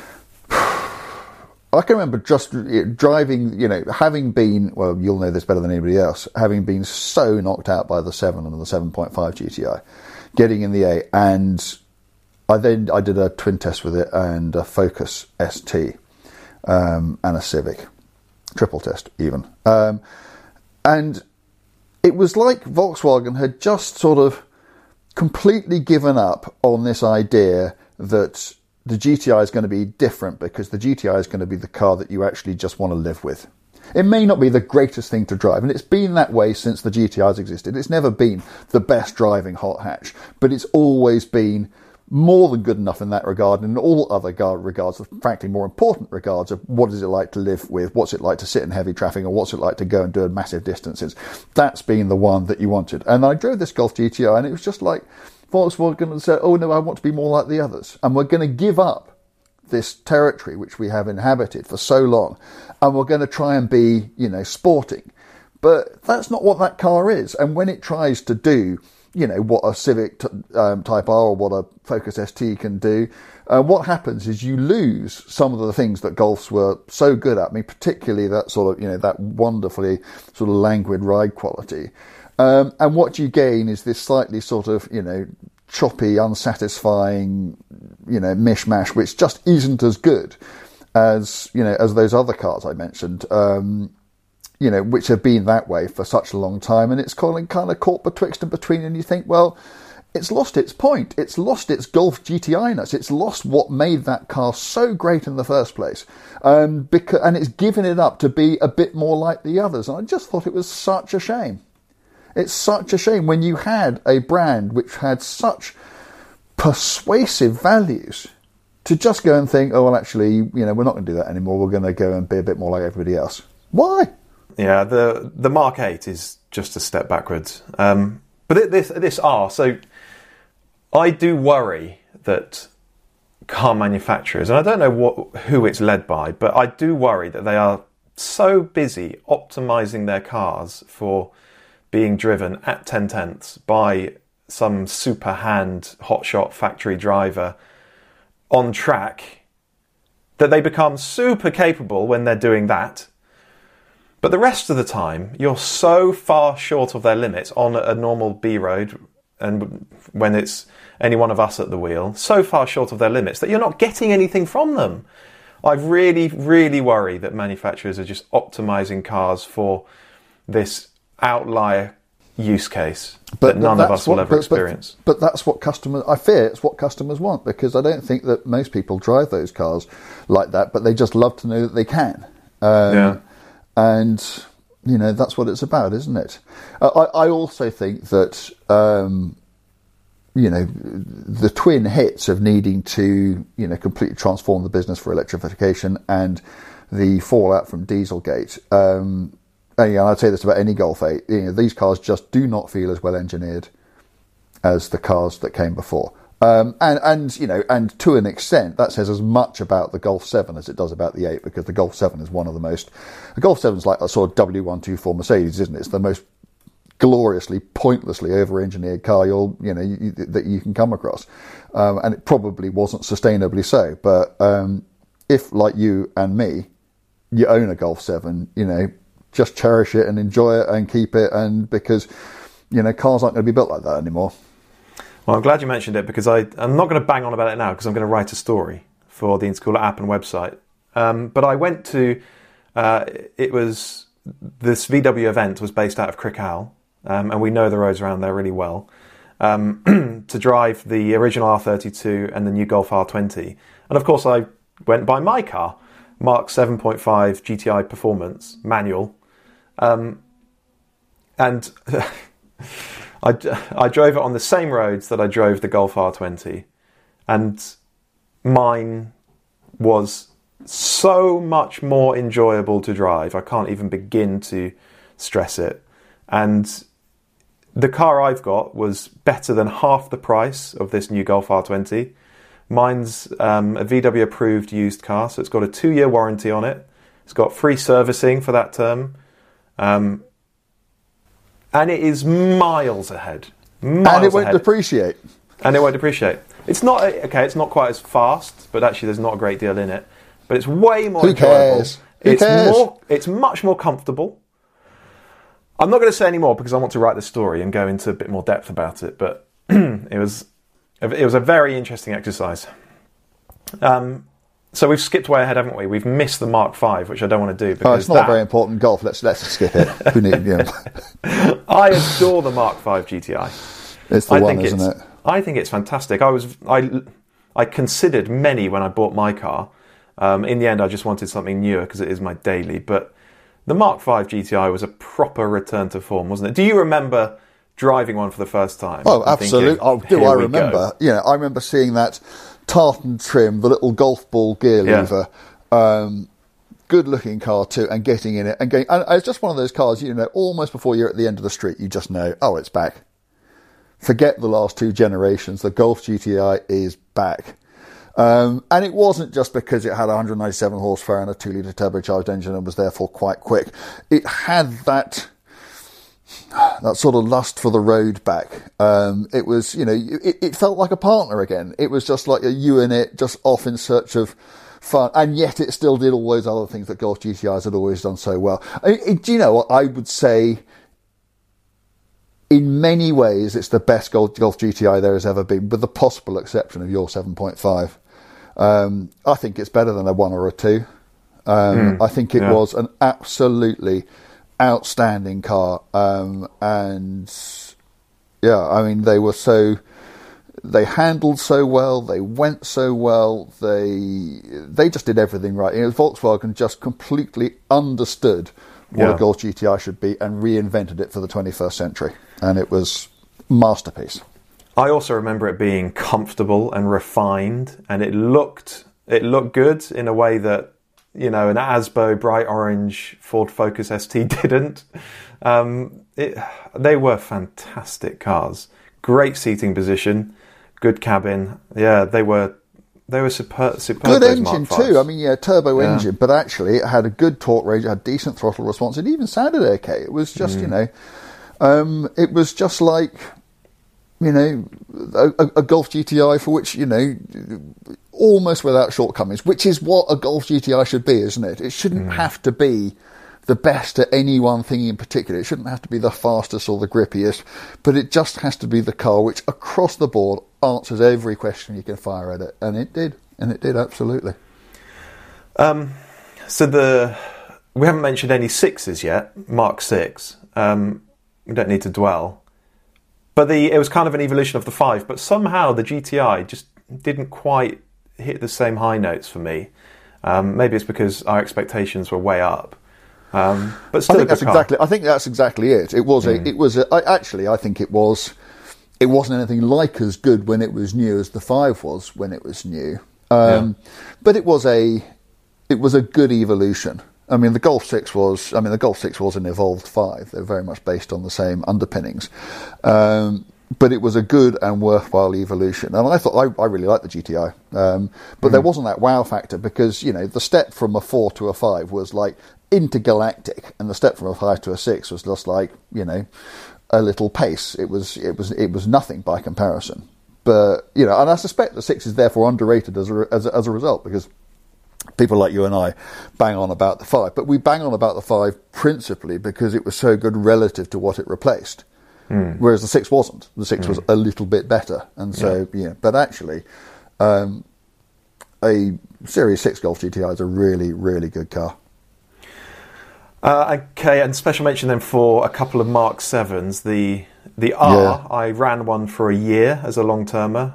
I can remember just driving, you know, having been, well, you'll know this better than anybody else, having been so knocked out by the 7 and the 7.5 GTI, getting in the 8, and I did a twin test with it and a Focus ST and a Civic, triple test even. And it was like Volkswagen had just sort of completely given up on this idea that the GTI is going to be different because the GTI is going to be the car that you actually just want to live with. It may not be the greatest thing to drive, and it's been that way since the GTI has existed. It's never been the best driving hot hatch, but it's always been more than good enough in that regard, and in all other regards, frankly more important regards of what is it like to live with, what's it like to sit in heavy traffic, or what's it like to go and do massive distances. That's been the one that you wanted. And I drove this Golf GTI, and it was just like Volkswagen said, oh no, I want to be more like the others, and we're going to give up this territory which we have inhabited for so long, and we're going to try and be, you know, sporting. But that's not what that car is. And when it tries to do, you know, what a Civic Type R or what a Focus ST can do, what happens is you lose some of the things that Golfs were so good at. I mean, particularly that sort of, that wonderfully sort of languid ride quality. And what you gain is this slightly sort of, choppy, unsatisfying, mishmash, which just isn't as good as those other cars I mentioned, which have been that way for such a long time. And it's kind of caught betwixt and between, and you think, well, it's lost its point. It's lost its Golf GTI-ness. It's lost what made that car so great in the first place. And it's given it up to be a bit more like the others. And I just thought it was such a shame. It's such a shame when you had a brand which had such persuasive values to just go and think, oh, well, actually, we're not going to do that anymore. We're going to go and be a bit more like everybody else. Why? Yeah, the Mark 8 is just a step backwards. But this R, so I do worry that car manufacturers, and I don't know who it's led by, but I do worry that they are so busy optimising their cars for being driven at 10/10ths by some super hand hotshot factory driver on track that they become super capable when they're doing that. But the rest of the time, you're so far short of their limits on a normal B road, and when it's any one of us at the wheel, so far short of their limits that you're not getting anything from them. I really, really worry that manufacturers are just optimising cars for this outlier use case that none of us will ever experience. But that's what I fear it's what customers want, because I don't think that most people drive those cars like that, but they just love to know that they can. And, that's what it's about, isn't it? I also think that, the twin hits of needing to, completely transform the business for electrification and the fallout from Dieselgate. And I'd say this about any Golf 8. These cars just do not feel as well engineered as the cars that came before. And to an extent, that says as much about the Golf 7 as it does about the 8, because the Golf 7 is one of the most... The Golf 7 is like a sort of W124 Mercedes, isn't it? It's the most gloriously, pointlessly over-engineered car that you can come across. And it probably wasn't sustainably so. But if, like you and me, you own a Golf 7, just cherish it and enjoy it and keep it, and because, cars aren't going to be built like that anymore. Well, I'm glad you mentioned it, because I'm not going to bang on about it now, because I'm going to write a story for the Intercooler app and website. But I went to, this VW event was based out of Crickhowell, and we know the roads around there really well, to drive the original R32 and the new Golf R20. And of course I went by my car, Mark 7.5 GTI Performance, manual. And I drove it on the same roads that I drove the Golf R20, and mine was so much more enjoyable to drive. I can't even begin to stress it. And the car I've got was better than half the price of this new Golf R20. Mine's a VW approved used car, so it's got a 2-year warranty on it. It's got free servicing for that term. And it is miles ahead. And it won't depreciate. It's not quite as fast, but actually there's not a great deal in it. But it's way more enjoyable. Who cares? It's much more comfortable. I'm not going to say any more because I want to write the story and go into a bit more depth about it. But it was a very interesting exercise. So we've skipped way ahead, haven't we? We've missed the Mark 5, which I don't want to do because it's not a very important Golf. Let's skip it. I adore the Mark 5 GTI. It's the one, isn't it? I think it's fantastic. I considered many when I bought my car. In the end, I just wanted something newer because it is my daily. But the Mark 5 GTI was a proper return to form, wasn't it? Do you remember driving one for the first time? Oh, absolutely. I remember. I remember seeing that tartan trim, the little golf ball gear lever. Good looking car too, and getting in it and going. And it's just one of those cars, almost before you're at the end of the street, you just know, oh, it's back. Forget the last two generations. The Golf GTI is back. And it wasn't just because it had 197 horsepower and a 2-litre turbocharged engine and was therefore quite quick. It had that that sort of lust for the road back. It was, it felt like a partner again. It was just like you and it, just off in search of fun, and yet it still did all those other things that Golf GTIs had always done so well. Do you know what I would say? In many ways, it's the best Golf GTI there has ever been, with the possible exception of your 7.5. I think it's better than a 1 or a 2. I think it was an absolutely outstanding car. They handled so well, they went so well, they just did everything right. Volkswagen just completely understood what a Golf GTI should be and reinvented it for the 21st century. And it was masterpiece. I also remember it being comfortable and refined, and it looked good in a way that, an ASBO bright orange Ford Focus ST didn't. They were fantastic cars. Great seating position, good cabin. Yeah, they were superb. Good engine too. I mean, turbo engine, but actually it had a good torque range, it had decent throttle response. It even sounded okay. It was just, it was just like, a Golf GTI for which, almost without shortcomings, which is what a Golf GTI should be, isn't it? It shouldn't have to be the best at any one thing in particular. It shouldn't have to be the fastest or the grippiest, but it just has to be the car which, across the board, answers every question you can fire at it. And it did. And it did, absolutely. So we haven't mentioned any 6s yet, Mark 6. We don't need to dwell. But it was kind of an evolution of the 5, but somehow the GTI just didn't quite hit the same high notes for me. Maybe it's because our expectations were way up. But still, I think that's exactly it. It wasn't anything like as good when it was new as the 5 was when it was new. But it was a good evolution. I mean, the Golf 6 was an evolved 5. They're very much based on the same underpinnings. But it was a good and worthwhile evolution. And I thought, I really liked the GTI. But there wasn't that wow factor because, the step from a 4 to a 5 was like intergalactic. And the step from a 5 to a 6 was just like, a little pace. It was nothing by comparison. But, and I suspect the 6 is therefore underrated as a result, because people like you and I bang on about the 5, but we bang on about the 5 principally because it was so good relative to what it replaced. Whereas the 6 wasn't. The 6 was a little bit better. And so, but actually, a Series 6 Golf GTI is a really, really good car. Okay, and special mention then for a couple of Mark 7s. The R, I ran one for a year as a long-termer.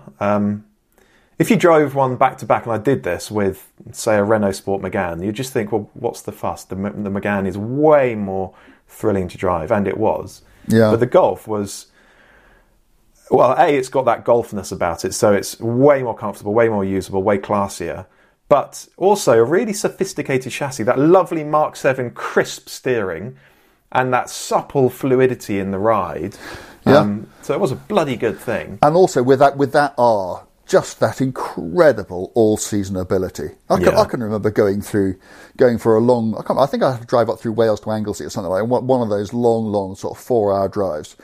If you drove one back-to-back, and I did this with, say, a Renault Sport Megane, you'd just think, well, what's the fuss? The Megane is way more thrilling to drive, and it was. Yeah. But the Golf was, well, it's got that golfness about it, so it's way more comfortable, way more usable, way classier. But also a really sophisticated chassis, that lovely Mark 7 crisp steering, and that supple fluidity in the ride. So it was a bloody good thing. And also with that R, just that incredible all-season ability. I can remember going for a long. I think I had to drive up through Wales to Anglesey or something like that. One of those long sort of 4-hour drives.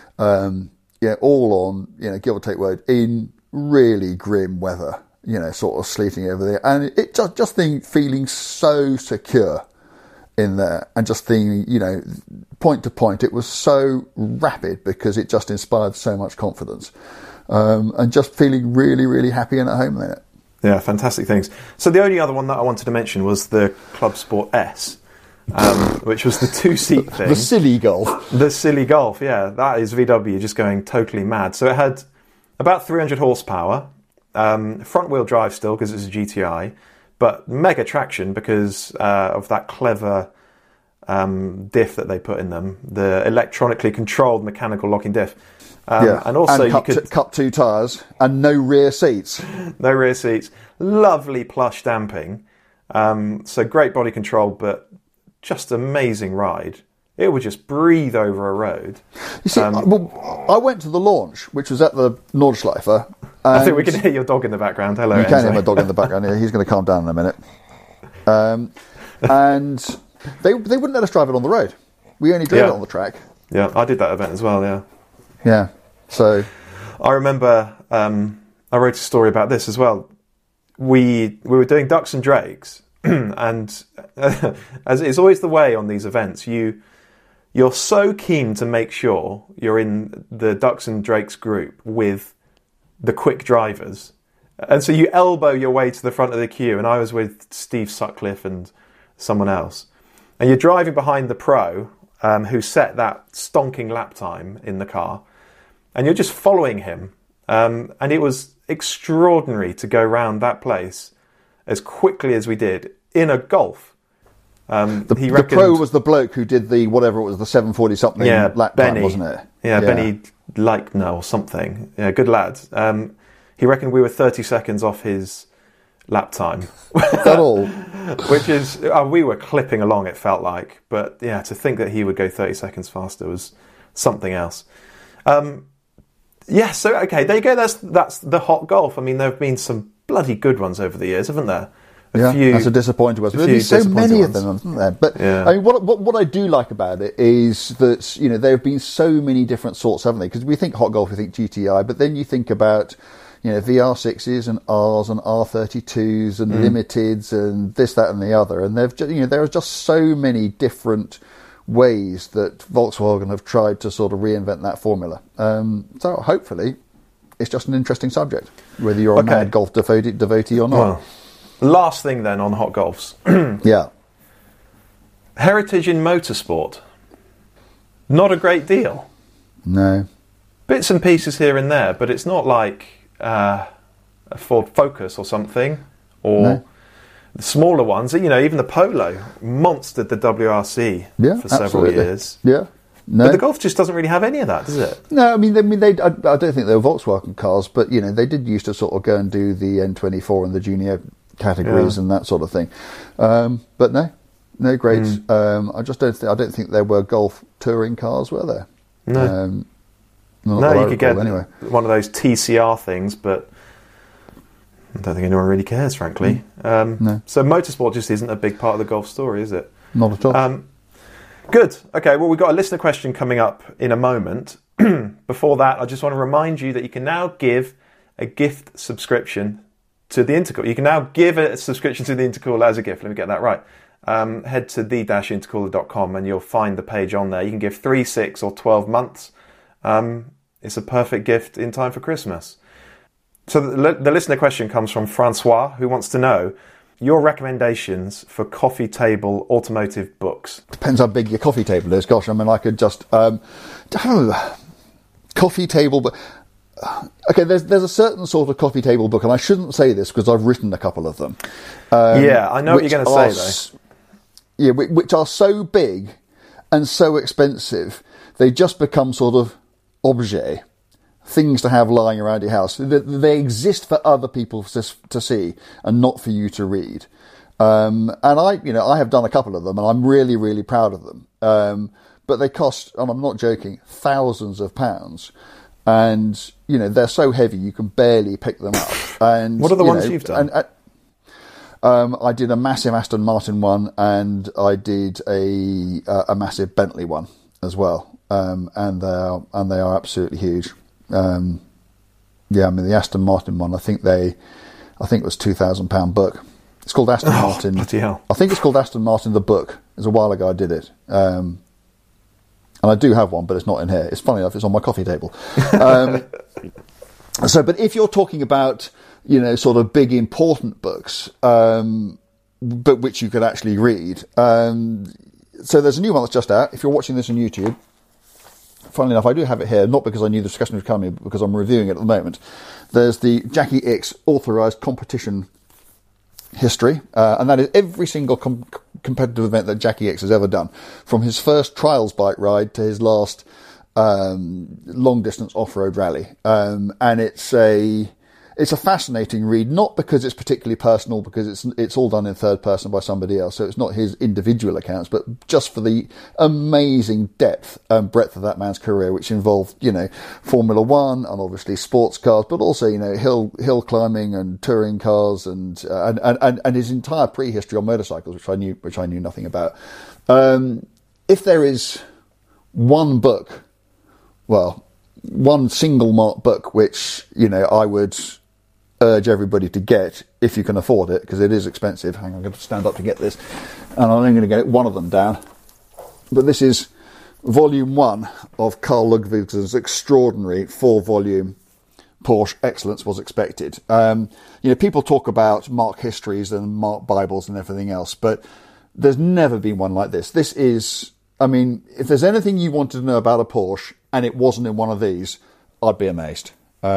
All on give or take word in really grim weather. Sort of sleeting over there, and it just feeling so secure in there, and just thinking, point to point, it was so rapid because it just inspired so much confidence. And just feeling really, really happy and at home in it. Yeah, fantastic things. So the only other one that I wanted to mention was the Club Sport S, which was the 2-seat thing. The silly Golf. The silly Golf, yeah. That is VW just going totally mad. So it had about 300 horsepower, front-wheel drive still because it's a GTI, but mega traction because of that clever diff that they put in them, the electronically controlled mechanical locking diff. And also you could cut 2 tyres and no rear seats. No rear seats. Lovely plush damping. So great body control, but just amazing ride. It would just breathe over a road. You see, I went to the launch, which was at the Nordschleife. I think we can hear your dog in the background. Hello, you can hear my dog in the background. Yeah, he's going to calm down in a minute. And they wouldn't let us drive it on the road. We only drove it on the track. Yeah, I did that event as well, yeah. Yeah, so... I remember I wrote a story about this as well. We were doing ducks and drakes, and as it's always the way on these events, you're so keen to make sure you're in the ducks and drakes group with the quick drivers. And so you elbow your way to the front of the queue, and I was with Steve Sutcliffe and someone else. And you're driving behind the pro who set that stonking lap time in the car, and you're just following him. And it was extraordinary to go round that place as quickly as we did in a Golf. The pro was the bloke who did the 740 something lap Benny, time, wasn't it? Yeah, Benny Leichner or something. Yeah, good lad. He reckoned we were 30 seconds off his lap time. Is that all? Which is, we were clipping along, it felt like. But yeah, to think that he would go 30 seconds faster was something else. Yeah, so okay, there you go. That's the hot golf. I mean, there have been some bloody good ones over the years, haven't there? That's a disappointing one. There's so many of them, haven't there? But yeah. I mean, what I do like about it is that there have been so many different sorts, haven't they? Because we think hot golf, we think GTI, but then you think about VR6s and Rs and R32s and limiteds and this, that, and the other, and there are just so many different ways that Volkswagen have tried to sort of reinvent that formula. So hopefully it's just an interesting subject, whether you're a mad golf devotee or not. Well, last thing then on hot golfs. Yeah. Heritage in motorsport. Not a great deal. No. Bits and pieces here and there, but it's not like a Ford Focus or something, or... No. The smaller ones, even the Polo monstered the WRC for several years. Yeah, no. But the Golf just doesn't really have any of that, does it? No, I mean, I don't think they were Volkswagen cars, but they did used to sort of go and do the N24 and the junior categories and that sort of thing. But no great. I just don't think there were Golf touring cars, were there? No, you could get one of those TCR things, but. I don't think anyone really cares, frankly. No. So motorsport just isn't a big part of the golf story, is it? Not at all. Good. Okay, well, we've got a listener question coming up in a moment. Before that, I just want to remind you that you can now give a gift subscription to the Intercooler. You can now give a subscription to the Intercooler as a gift. Let me get that right. Head to the-intercooler.com and you'll find the page on there. You can give 3, 6 or 12 months. It's a perfect gift in time for Christmas. So the listener question comes from Francois, who wants to know your recommendations for coffee table automotive books. Depends how big your coffee table is. Gosh, I mean, I could just... coffee table... But okay, there's a certain sort of coffee table book, and I shouldn't say this because I've written a couple of them. Yeah, I know what you're going to say, though. Yeah, which are so big and so expensive, they just become sort of objet. Things to have lying around your house. They exist for other people to see and not for you to read. And I have done a couple of them and I'm really, really proud of them. But they cost, and I'm not joking, thousands of pounds. And, they're so heavy you can barely pick them up. And what are the ones you've done? I did a massive Aston Martin one and I did a massive Bentley one as well. And they are absolutely huge. The Aston Martin one, I think it was £2,000 book. It's called Aston Martin. Bloody hell. I think it's called Aston Martin the book. It was a while ago I did it. And I do have one, but it's not in here. It's funny enough, it's on my coffee table. But if you're talking about, sort of big important books, but which you could actually read. So there's a new one that's just out. If you're watching this on YouTube, funnily enough, I do have it here, not because I knew the discussion was coming, but because I'm reviewing it at the moment. There's the Jackie Ickx Authorised Competition History, and that is every single competitive event that Jackie Ickx has ever done, from his first trials bike ride to his last long-distance off-road rally. And it's a fascinating read, not because it's particularly personal, because it's all done in third person by somebody else, so it's not his individual accounts, but just for the amazing depth and breadth of that man's career, which involved, Formula One and obviously sports cars, but also, hill climbing and touring cars and his entire prehistory on motorcycles, which I knew nothing about. If there is one single book, which, I would urge everybody to get if you can afford it, because it is expensive. Hang on, I'm going to stand up to get this, and I'm only going to get one of them down. But this is Volume 1 of Carl Ludwigsson's extraordinary 4-volume Porsche Excellence Was Expected. People talk about Mark histories and Mark Bibles and everything else, but there's never been one like this. This is, if there's anything you wanted to know about a Porsche and it wasn't in one of these, I'd be amazed.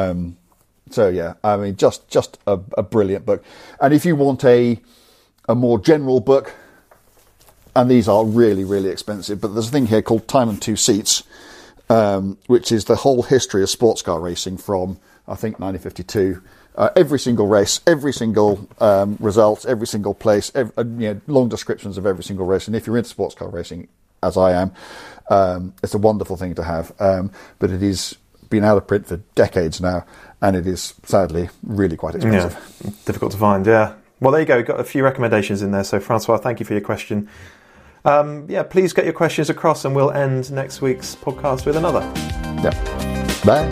Just a brilliant book. And if you want a more general book, and these are really, really expensive, but there's a thing here called Time and Two Seats, which is the whole history of sports car racing from, I think, 1952. Every single race, every single result, every single place, long descriptions of every single race. And if you're into sports car racing, as I am, it's a wonderful thing to have. But it is been out of print for decades now, and it is sadly really quite expensive. Yeah, difficult to find. Yeah. Well, there you go. We've got a few recommendations in there. So, Francois, thank you for your question. Please get your questions across, and we'll end next week's podcast with another. Yeah. Bye.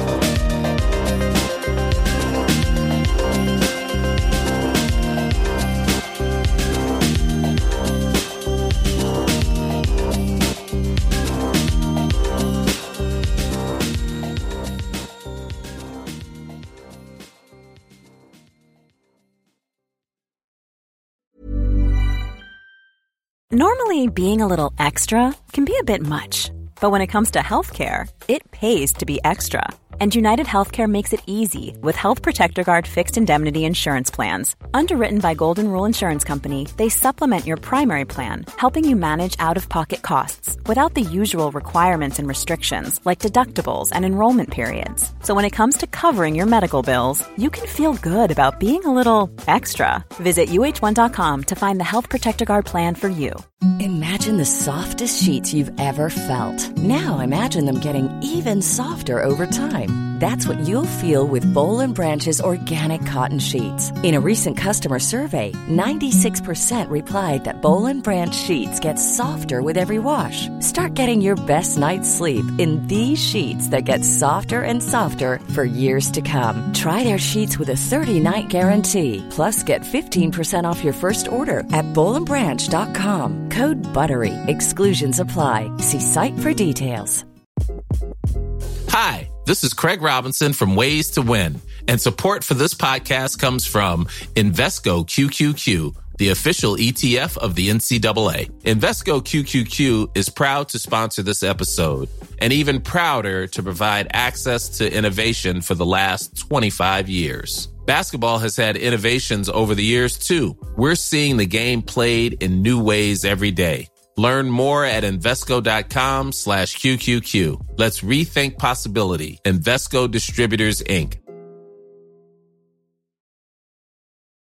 Normally, being a little extra can be a bit much, but when it comes to healthcare, it pays to be extra. And United Healthcare makes it easy with Health Protector Guard fixed indemnity insurance plans. Underwritten by Golden Rule Insurance Company, they supplement your primary plan, helping you manage out-of-pocket costs without the usual requirements and restrictions like deductibles and enrollment periods. So when it comes to covering your medical bills, you can feel good about being a little extra. Visit uh1.com to find the Health Protector Guard plan for you. Imagine the softest sheets you've ever felt. Now imagine them getting even softer over time. That's what you'll feel with Boll & Branch's organic cotton sheets. In a recent customer survey, 96% replied that Boll & Branch sheets get softer with every wash. Start getting your best night's sleep in these sheets that get softer and softer for years to come. Try their sheets with a 30-night guarantee. Plus, get 15% off your first order at bollandbranch.com. Code BUTTERY. Exclusions apply. See site for details. Hi, this is Craig Robinson from Ways to Win, and support for this podcast comes from Invesco QQQ, the official ETF of the NCAA. Invesco QQQ is proud to sponsor this episode, and even prouder to provide access to innovation for the last 25 years. Basketball has had innovations over the years, too. We're seeing the game played in new ways every day. Learn more at Invesco.com/QQQ. Let's rethink possibility. Invesco Distributors, Inc.